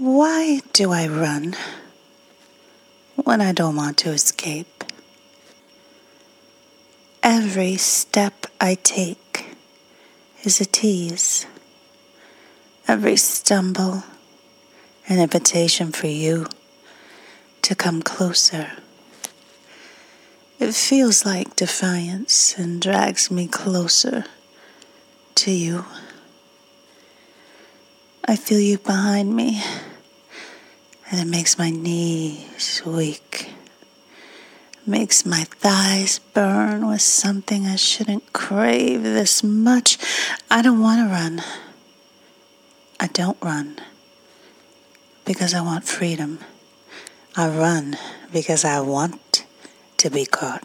Why do I run when I don't want to escape? Every step I take is a tease. Every stumble, an invitation for you to come closer. It feels like defiance and drags me closer to you. I feel you behind me, and it makes my knees weak. Makes my thighs burn with something I shouldn't crave this much. I don't want to run. I don't run because I want freedom. I run because I want to be caught.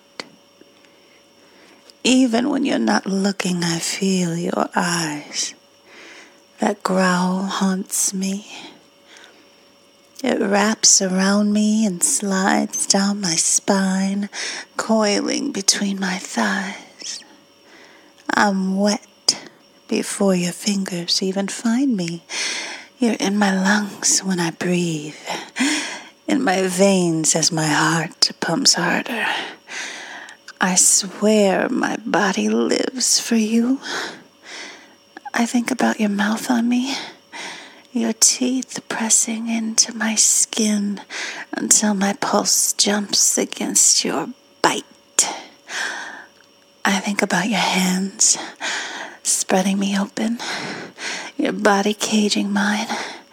Even when you're not looking, I feel your eyes. That growl haunts me. It wraps around me and slides down my spine, coiling between my thighs. I'm wet before your fingers even find me. You're in my lungs when I breathe, in my veins as my heart pumps harder. I swear my body lives for you. I think about your mouth on me, your teeth pressing into my skin until my pulse jumps against your bite. I think about your hands spreading me open, your body caging mine,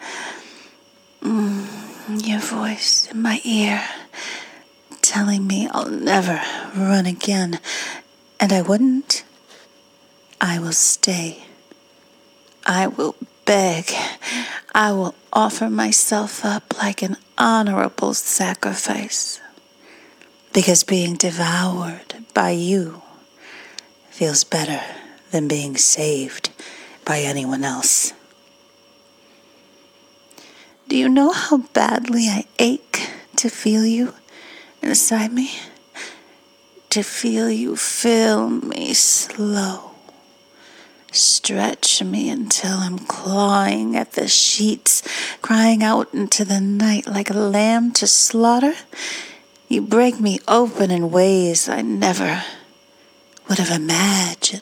your voice in my ear telling me I'll never run again. And I wouldn't. I will stay. I will beg. I will offer myself up like an honorable sacrifice. Because being devoured by you feels better than being saved by anyone else. Do you know how badly I ache to feel you inside me? To feel you fill me slow. Stretch me until I'm clawing at the sheets, crying out into the night like a lamb to slaughter. You break me open in ways I never would have imagined.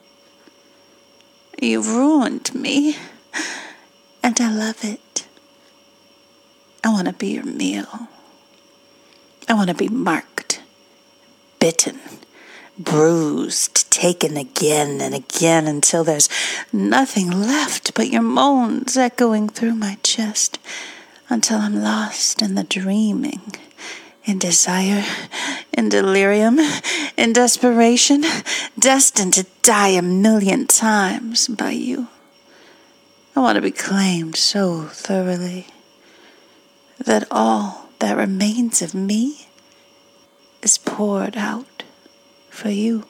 You've ruined me, and I love it. I want to be your meal. I want to be marked, bitten, bruised, taken again and again until there's nothing left but your moans echoing through my chest, until I'm lost in the dreaming, in desire, in delirium, in desperation, destined to die a million times by you. I want to be claimed so thoroughly that all that remains of me is poured out for you.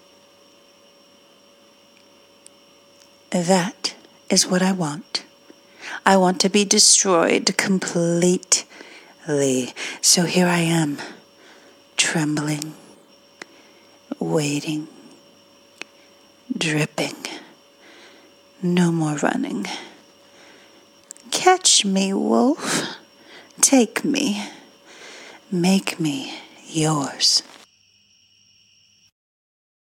That is what I want. I want to be destroyed completely. So here I am, trembling, waiting, dripping. No more running. Catch me, wolf. Take me. Make me yours.